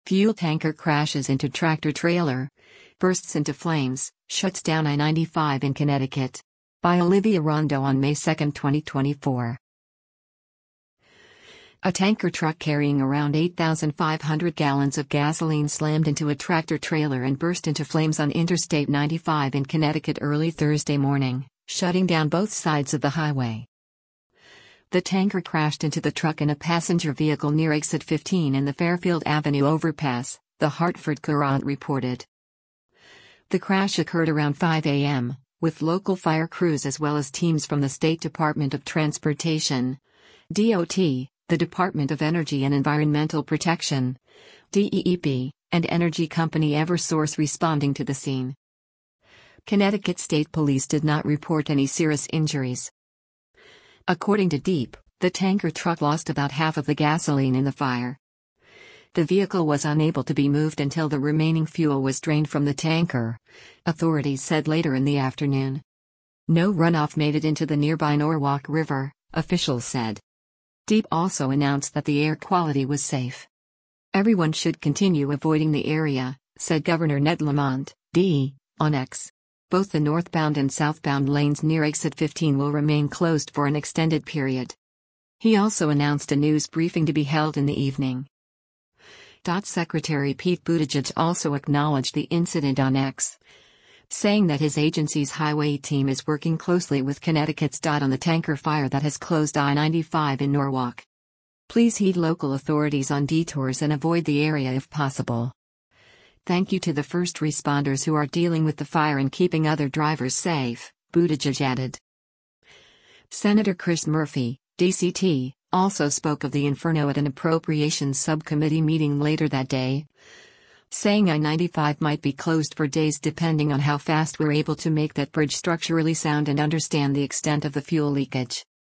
Fuel tanker crashes into tractor trailer. Bursts into flames, shuts down I-95 in Connecticut. By Olivia Rondo on May 2, 2024. A tanker truck carrying around 8,500 gallons of gasoline slammed into a tractor trailer and burst into flames on Interstate 95 in Connecticut early Thursday morning, shutting down both sides of the highway. The tanker crashed into the truck in a passenger vehicle near Exit 15 in the Fairfield Avenue overpass, the Hartford Courant reported. The crash occurred around 5 a.m., with local fire crews as well as teams from the State Department of Transportation, DOT, the Department of Energy and Environmental Protection, DEEP, and energy company Eversource responding to the scene. Connecticut State Police did not report any serious injuries. According to DEEP, the tanker truck lost about half of the gasoline in the fire. The vehicle was unable to be moved until the remaining fuel was drained from the tanker, authorities said later in the afternoon. No runoff made it into the nearby Norwalk River, officials said. DEEP also announced that the air quality was safe. Everyone should continue avoiding the area, said Governor Ned Lamont, D, on X. Both the northbound and southbound lanes near Exit 15 will remain closed for an extended period. He also announced a news briefing to be held in the evening. Secretary Pete Buttigieg also acknowledged the incident on X, saying that his agency's highway team is working closely with Connecticut's DOT on the tanker fire that has closed I-95 in Norwalk. Please heed local authorities on detours and avoid the area if possible. Thank you to the first responders who are dealing with the fire and keeping other drivers safe, Buttigieg added. Senator Chris Murphy, DCT, also spoke of the inferno at an appropriations subcommittee meeting later that day, saying I-95 might be closed for days depending on how fast we're able to make that bridge structurally sound and understand the extent of the fuel leakage.